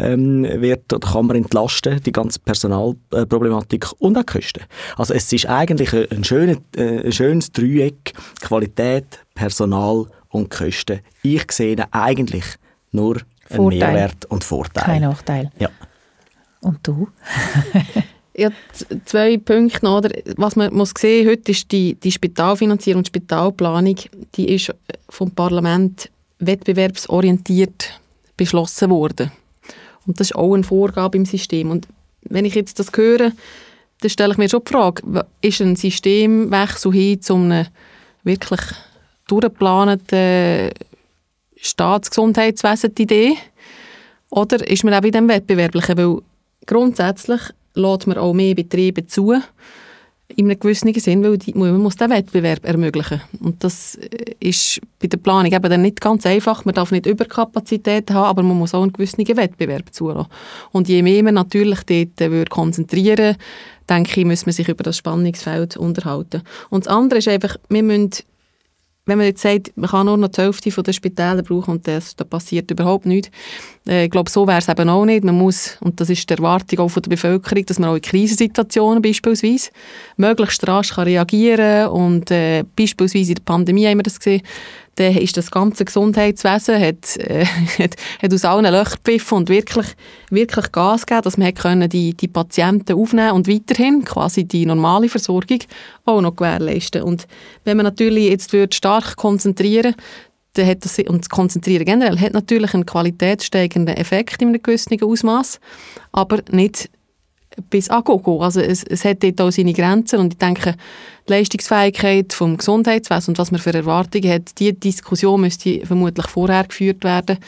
kann man entlasten, die ganze Personalproblematik und auch die Kosten. Also es ist eigentlich ein schönes Dreieck, Qualität, Personal und Kosten. Ich sehe eigentlich nur ein Mehrwert und Vorteil. Kein Nachteil. Ja. Und du? Ja, 2 Punkte noch. Oder? Was man muss sehen heute ist die Spitalfinanzierung und Spitalplanung, die ist vom Parlament wettbewerbsorientiert beschlossen worden. Und das ist auch eine Vorgabe im System. Und wenn ich jetzt das höre, dann stelle ich mir schon die Frage, ist ein Systemwechsel hin zu einem wirklich durchgeplanten Staatsgesundheitswesen die Idee? Oder ist man auch in diesem Wettbewerblichen? Weil grundsätzlich lässt man auch mehr Betriebe zu, in einem gewissen Sinn, weil man muss den Wettbewerb ermöglichen. Und das ist bei der Planung eben dann nicht ganz einfach. Man darf nicht Überkapazität haben, aber man muss auch einen gewissen Wettbewerb zulassen. Und je mehr man natürlich dort konzentrieren, denke ich, muss man sich über das Spannungsfeld unterhalten. Und das andere ist einfach, wir müssen, wenn man jetzt sagt, man kann nur noch die Hälfte der Spitäler brauchen und da passiert überhaupt nichts. Ich glaube, so wäre es eben auch nicht. Man muss, und das ist die Erwartung auch von der Bevölkerung, dass man auch in Krisensituationen beispielsweise möglichst rasch kann reagieren und beispielsweise in der Pandemie haben wir das gesehen, dann ist das ganze Gesundheitswesen hat aus allen Löchern gepfiffen und wirklich Gas gegeben, dass man die Patienten aufnehmen und weiterhin quasi die normale Versorgung auch noch gewährleisten. Und wenn man natürlich jetzt stark konzentrieren dann hat das, und das Konzentrieren generell hat natürlich einen qualitätssteigenden Effekt in einem gewissen Ausmaß, aber nicht bis Agogo. Also es hat dort auch seine Grenzen und ich denke, die Leistungsfähigkeit vom Gesundheitswesen und was man für Erwartungen hat, diese Diskussion müsste vermutlich vorher geführt werden,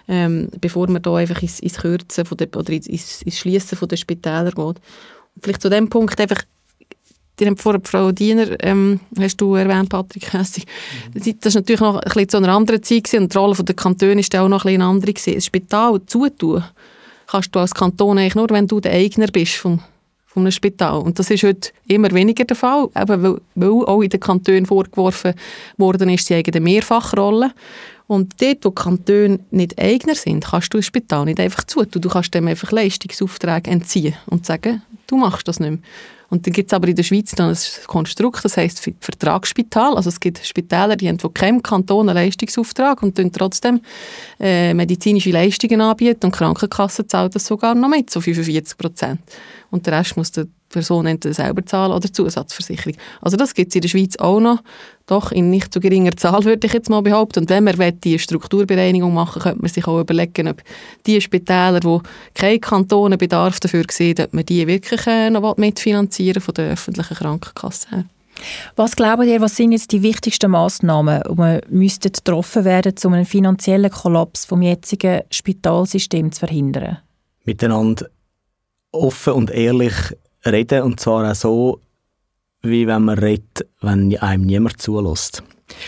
bevor man da einfach ins Kürzen oder ins Schliessen der Spitäler geht. Und vielleicht zu dem Punkt einfach, die haben vorher Frau Diener, hast du erwähnt, Patrick Hässig. Das war natürlich noch ein bisschen zu einer anderen Zeit gewesen, und die Rolle der Kantone war auch noch ein bisschen eine andere gewesen. Das Spital zutun kannst du als Kanton eigentlich nur, wenn du der Eigner bist von einem Spital. Und das ist heute immer weniger der Fall, eben weil auch in den Kantonen vorgeworfen worden ist, sie haben eine Mehrfachrolle. Und dort, wo die Kantone nicht Eigner sind, kannst du ein Spital nicht einfach zutun. Du kannst dem einfach Leistungsaufträge entziehen und sagen, du machst das nicht mehr. Und dann gibt es aber in der Schweiz dann ein Konstrukt, das heisst Vertragsspital. Also es gibt Spitäler, die haben von keinem Kanton einen Leistungsauftrag und trotzdem medizinische Leistungen anbieten und die Krankenkasse zahlt das sogar noch mit, so 45%. Und der Rest muss die Person entweder selber zahlen oder Zusatzversicherung. Also das gibt es in der Schweiz auch noch, doch in nicht so geringer Zahl, würde ich jetzt mal behaupten. Und wenn man die Strukturbereinigung machen will, könnte man sich auch überlegen, ob die Spitäler, die keinen Kantonenbedarf dafür sehen, ob man die wirklich noch mitfinanzieren von der öffentlichen Krankenkasse her. Was glaubt ihr, was sind jetzt die wichtigsten Massnahmen, die müssten getroffen werden, um einen finanziellen Kollaps vom jetzigen Spitalsystem zu verhindern? Miteinander offen und ehrlich reden, und zwar auch so, wie wenn man redet, wenn einem niemand zulässt.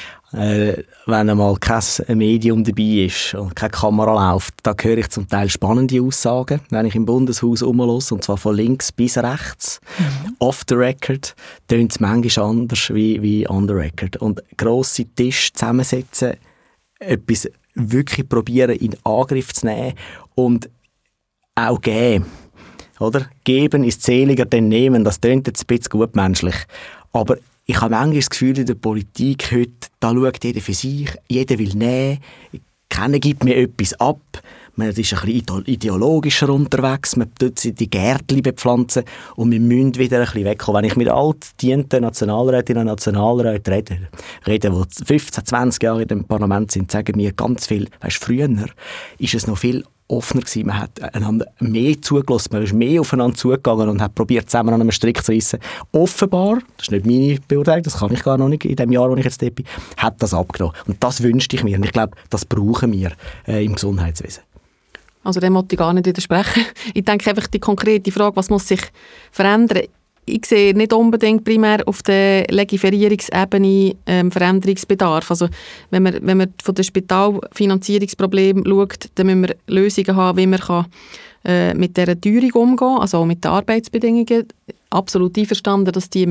Wenn einmal kein Medium dabei ist und keine Kamera läuft, da höre ich zum Teil spannende Aussagen, wenn ich im Bundeshaus rumhöre, und zwar von links bis rechts. Off the record tönt es manchmal anders wie on the record. Und grosse Tische zusammensetzen, etwas wirklich probieren in Angriff zu nehmen und auch geben. Oder? Geben ist seliger denn nehmen, das tönt jetzt ein bisschen gutmenschlich. Aber ich habe manchmal das Gefühl, in der Politik heute, da schaut jeder für sich, jeder will nehmen, keiner gibt mir etwas ab, man ist ein bisschen ideologischer unterwegs, man tut die Gärtchen bepflanzen und wir müssen wieder ein bisschen wegkommen. Wenn ich mit altdienten Nationalrätinnen und Nationalräten rede, die 15, 20 Jahre in dem Parlament sind, sagen mir ganz viel, weißt, früher ist es noch viel offener gewesen. Man hat einander mehr zugelassen, man ist mehr aufeinander zugegangen und hat probiert, zusammen an einem Strick zu reissen. Offenbar, das ist nicht meine Beurteilung, das kann ich gar noch nicht in dem Jahr, wo ich jetzt dort bin, hat das abgenommen. Und das wünschte ich mir. Und ich glaube, das brauchen wir im Gesundheitswesen. Also dem wollte ich gar nicht widersprechen. Ich denke einfach die konkrete Frage, was muss sich verändern? Ich sehe nicht unbedingt primär auf der Legiferierungsebene Veränderungsbedarf. Also wenn man von den Spitalfinanzierungsproblemen schaut, dann müssen wir Lösungen haben, wie man mit dieser Teuerung umgehen kann, also auch mit den Arbeitsbedingungen. Absolut einverstanden, dass die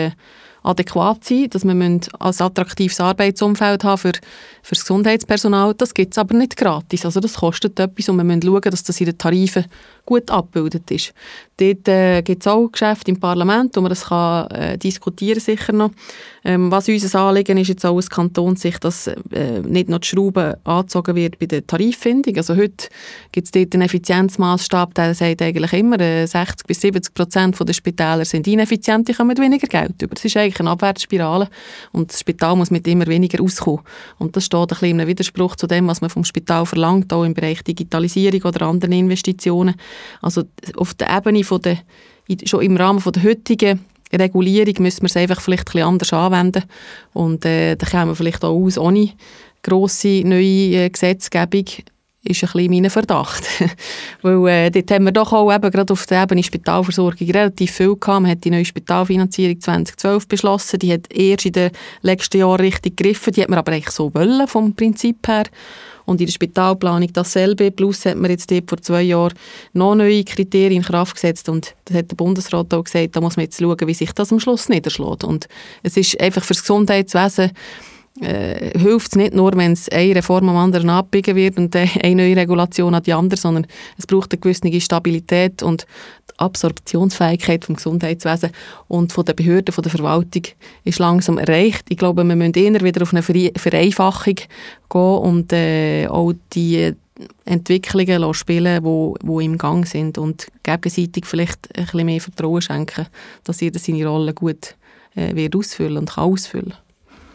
adäquat sein müssen, dass wir ein attraktives Arbeitsumfeld haben für das Gesundheitspersonal. Das gibt es aber nicht gratis. Also das kostet etwas und wir müssen schauen, dass das in den Tarifen gut abgebildet ist. Dort gibt es auch Geschäfte im Parlament, wo man das diskutieren sicher noch. Was unser Anliegen ist jetzt auch aus Kantonssicht, dass nicht noch die Schraube angezogen wird bei der Tariffindung. Also heute gibt es dort einen Effizienzmassstab, der sagt eigentlich immer, 60-70% der Spitäler sind ineffizient, die kommen weniger Geld über. Das ist eigentlich eine Abwärtsspirale und das Spital muss mit immer weniger auskommen. Und das steht ein bisschen im Widerspruch zu dem, was man vom Spital verlangt, auch im Bereich Digitalisierung oder anderen Investitionen. Also auf der Ebene schon im Rahmen der heutigen Regulierung müssen wir es einfach vielleicht ein bisschen anders anwenden. Und da kommen wir vielleicht auch aus ohne grosse neue Gesetzgebung, ist ein bisschen mein Verdacht. Weil dort haben wir doch auch eben gerade auf der Ebene Spitalversorgung relativ viel gehabt. Man hat die neue Spitalfinanzierung 2012 beschlossen. Die hat erst in den letzten Jahren richtig gegriffen. Die hat man aber eigentlich so wollen, vom Prinzip her. Und in der Spitalplanung dasselbe. Plus hat man jetzt dort vor 2 Jahren noch neue Kriterien in Kraft gesetzt. Und das hat der Bundesrat auch gesagt, da muss man jetzt schauen, wie sich das am Schluss niederschlägt. Und es ist einfach für das Gesundheitswesen hilft es nicht nur, wenn es eine Reform am anderen abbiegen wird und eine neue Regulation an die andere, sondern es braucht eine gewisse Stabilität und die Absorptionsfähigkeit vom Gesundheitswesen und von den Behörden, von der Verwaltung ist langsam erreicht. Ich glaube, wir müssen eher wieder auf eine Vereinfachung gehen und auch die Entwicklungen spielen, die im Gang sind und gegenseitig vielleicht ein bisschen mehr Vertrauen schenken, dass jeder seine Rolle gut wird ausfüllen und kann ausfüllen.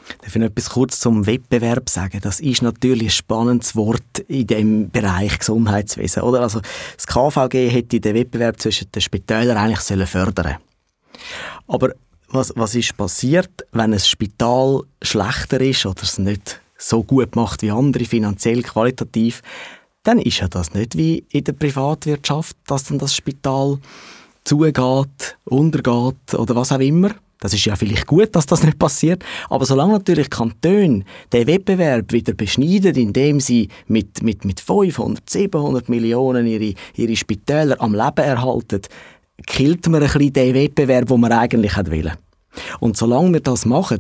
Darf ich noch etwas kurz zum Wettbewerb sagen? Das ist natürlich ein spannendes Wort in dem Bereich Gesundheitswesen, oder? Also, das KVG hätte den Wettbewerb zwischen den Spitälern eigentlich fördern sollen. Aber was ist passiert, wenn ein Spital schlechter ist oder es nicht so gut macht wie andere, finanziell, qualitativ, dann ist ja das nicht wie in der Privatwirtschaft, dass dann das Spital zugeht, untergeht oder was auch immer. Das ist ja vielleicht gut, dass das nicht passiert, aber solange natürlich Kantone den Wettbewerb wieder beschneiden, indem sie mit 500, 700 Millionen ihre Spitäler am Leben erhalten, killt man ein bisschen den Wettbewerb, den man eigentlich wollte. Und solange wir das machen,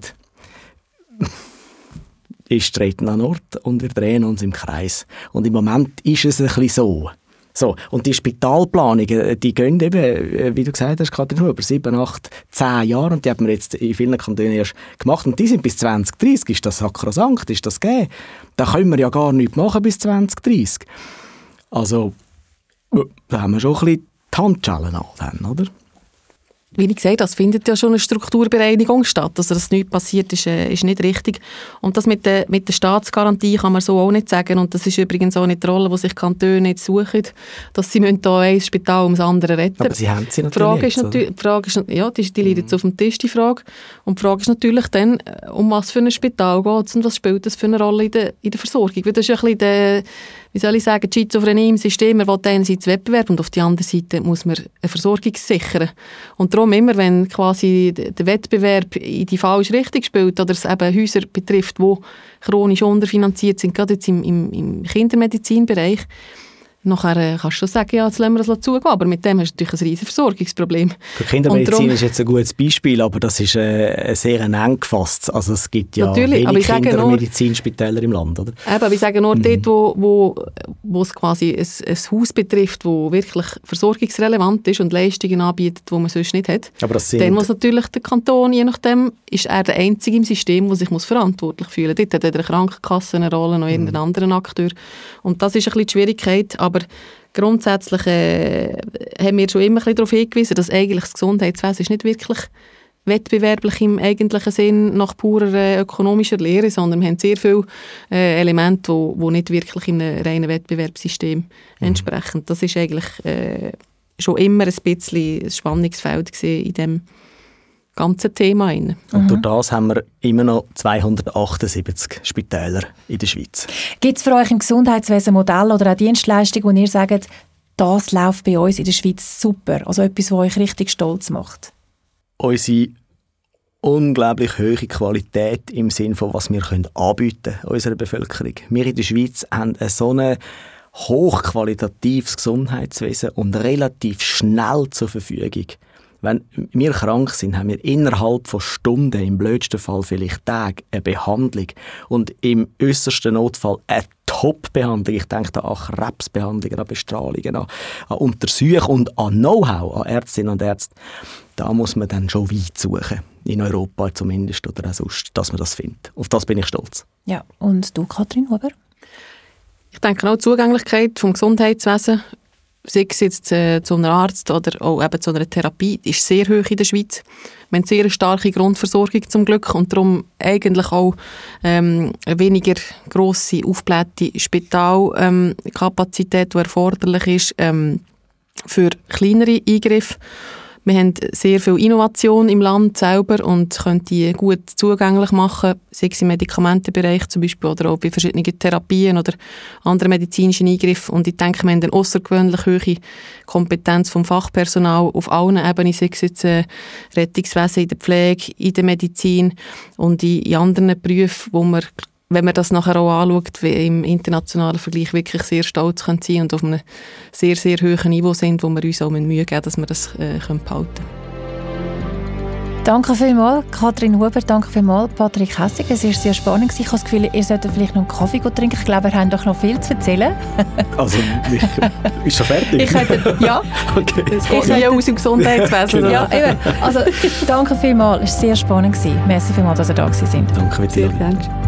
ist Treten an Ort und wir drehen uns im Kreis. Und im Moment ist es ein bisschen so. So, und die Spitalplanungen, die gehen eben, wie du gesagt hast, Katrin Huber, 7, 8, 10 Jahre und die haben wir jetzt in vielen Kantonen erst gemacht und die sind bis 2030, ist das sakrosankt, ist das gegeben? Da können wir ja gar nichts machen bis 2030. Also, da haben wir schon ein bisschen die Handschellen an, oder? Wie ich gesagt habe, es findet ja schon eine Strukturbereinigung statt. Also, dass nichts passiert, ist nicht richtig. Und das mit der Staatsgarantie kann man so auch nicht sagen. Und das ist übrigens auch nicht die Rolle, die sich Kantone nicht suchen, dass sie hier ein Spital ums andere retten. Aber sie haben sie natürlich Die Frage ist, ja, die liegt jetzt auf dem Tisch, die Frage. Und die Frage ist natürlich dann, um was für ein Spital geht es und was spielt das für eine Rolle in der Versorgung. Weil das ist ein bisschen wie soll ich sagen, die Schizophrenie im System. Man will einerseits Wettbewerb und auf der anderen Seite muss man eine Versorgung sichern. Und darum immer, wenn quasi der Wettbewerb in die falsche Richtung spielt oder es eben Häuser betrifft, die chronisch unterfinanziert sind, gerade jetzt im Kindermedizinbereich, nachher kannst du schon sagen, ja, jetzt lassen wir das zugehen, aber mit dem hast du natürlich ein riesiges Versorgungsproblem. Die Kindermedizin ist jetzt ein gutes Beispiel, aber das ist sehr eng gefasst. Also es gibt ja natürlich, wenig Kindermedizinspitäler im Land, oder? Eben, ich sage nur dort, wo es quasi ein Haus betrifft, wo wirklich versorgungsrelevant ist und Leistungen anbietet, die man sonst nicht hat. Aber dann muss natürlich der Kanton, je nachdem, ist er der Einzige im System, der sich verantwortlich fühlen muss. Dort hat eine Krankenkasse eine Rolle, noch irgendein anderer Akteur. Und das ist ein bisschen die Schwierigkeit, aber grundsätzlich haben wir schon immer ein bisschen darauf hingewiesen, dass eigentlich das Gesundheitswesen ist nicht wirklich wettbewerblich im eigentlichen Sinn nach purer ökonomischer Lehre, sondern wir haben sehr viele Elemente, die nicht wirklich in einem reinen Wettbewerbssystem entsprechen. Das ist eigentlich schon immer ein bisschen ein Spannungsfeld gewesen in dem ganzen Thema. Und durch das haben wir immer noch 278 Spitäler in der Schweiz. Gibt es für euch im Gesundheitswesen Modell oder auch Dienstleistungen, wo ihr sagt, das läuft bei uns in der Schweiz super? Also etwas, was euch richtig stolz macht? Unsere unglaublich hohe Qualität im Sinne von, was wir anbieten können unserer Bevölkerung. Wir in der Schweiz haben so ein hochqualitatives Gesundheitswesen und relativ schnell zur Verfügung. Wenn wir krank sind, haben wir innerhalb von Stunden, im blödsten Fall vielleicht Tagen, eine Behandlung und im äußersten Notfall eine Top-Behandlung. Ich denke da an Krebsbehandlungen, an Bestrahlungen, an Untersuchungen und an Know-how, an Ärztinnen und Ärzte. Da muss man dann schon weit suchen, in Europa zumindest oder auch sonst, dass man das findet. Auf das bin ich stolz. Ja, und du, Katrin Huber? Ich denke auch, die Zugänglichkeit vom Gesundheitswesen, sei es jetzt zu einem Arzt oder auch eben zu einer Therapie, ist sehr hoch in der Schweiz. Wir haben eine sehr starke Grundversorgung zum Glück und darum eigentlich auch weniger grosse, aufgeblähte Spitalkapazität, die erforderlich ist für kleinere Eingriffe. Wir haben sehr viel Innovation im Land selber und können die gut zugänglich machen, sei es im Medikamentenbereich zum Beispiel oder auch bei verschiedenen Therapien oder anderen medizinischen Eingriffen. Und ich denke, wir haben eine außergewöhnlich hohe Kompetenz vom Fachpersonal auf allen Ebenen, sei es jetzt Rettungswesen, in der Pflege, in der Medizin und in anderen Berufen, wo wir, wenn man das nachher auch anschaut, im internationalen Vergleich wirklich sehr stolz sein können und auf einem sehr, sehr hohen Niveau sind, wo wir uns auch Mühe geben, dass wir das behalten können. Danke vielmals, Katrin Huber, danke vielmals, Patrick Hässig. Es war sehr spannend. Ich habe das Gefühl, ihr solltet vielleicht noch einen Kaffee trinken. Ich glaube, wir haben doch noch viel zu erzählen. Also, ist schon fertig? Ja. Okay. Es geht ja aus dem Gesundheitswesen. Genau. Ja, eben. Also, danke vielmals. Es war sehr spannend. Merci vielmals, dass ihr da gewesen sind. Danke, sehr gerne.